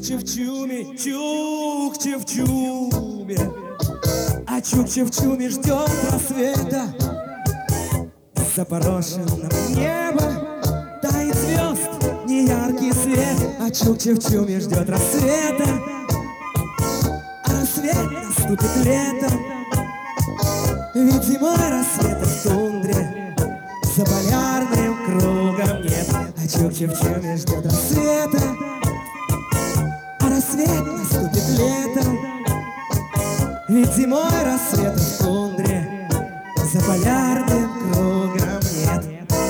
чукче в чуме, чукче в чуме, а чукче в чуме ждет рассвета. Запорошенное небо тает звезд неяркий свет, а чукче в чуме ждет рассвета. А рассвет наступит летом, ведь зимой рассвета в тундре за полярным кругом нет. А чукче в чуме ждет рассвета, а рассвет наступит летом, ведь зимой рассвета в тундре за полярным кругом нет.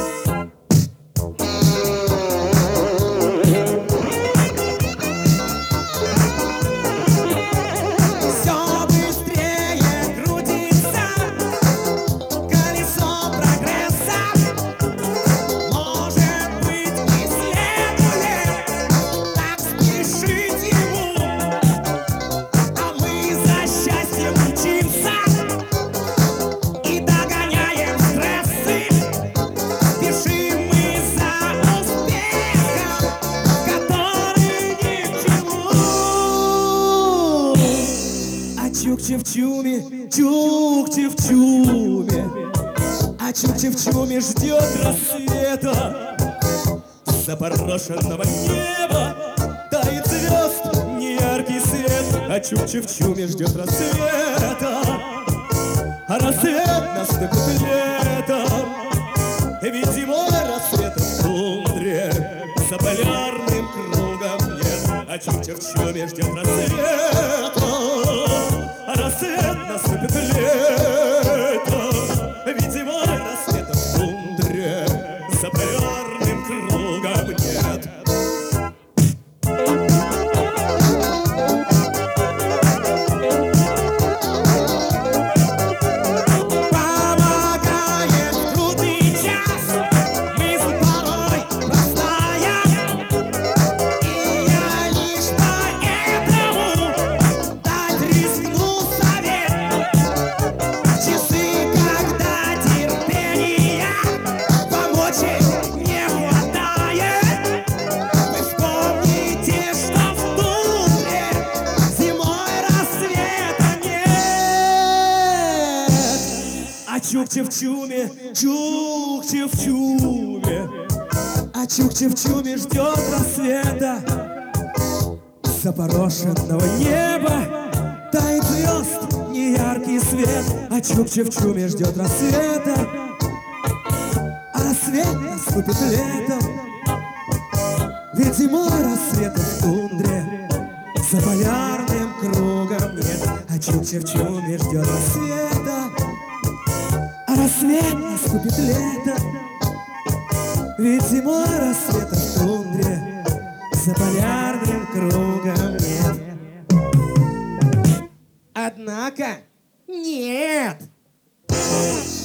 Чукче в чуме, чукче в чуме, а чукче в чуме ждет рассвета. Запорошенного неба тает звезд неяркий свет, а чукче в чуме ждет рассвета. А рассвет наступит летом, ведь зимой рассвета в тундре за полярным кругом нет. А чукче в чуме ждет рассвета, а рассвет наступит летом, ведь зимой рассвета в тундре за полярным кругом нет. Помогает в трудный час мысль порой простая, и я лишь поэтому дать рискну совет. Часы, когда терпения помочь не хватает, вы вспомните, что в тундре зимой рассвета нет. А чукче в чуме, чукче в чуме, а чукче в чуме ждет рассвета. Запорошенного неба тает звезд неяркий свет, а чукче в чуме ждет рассвета. А рассвет наступит летом, ведь зимой рассвета в тундре за полярным кругом нет. А чукче в чуме ждет рассвета, а рассвет наступит летом, ведь зимой рассвета в тундре за полярным кругом нет. Однако нет.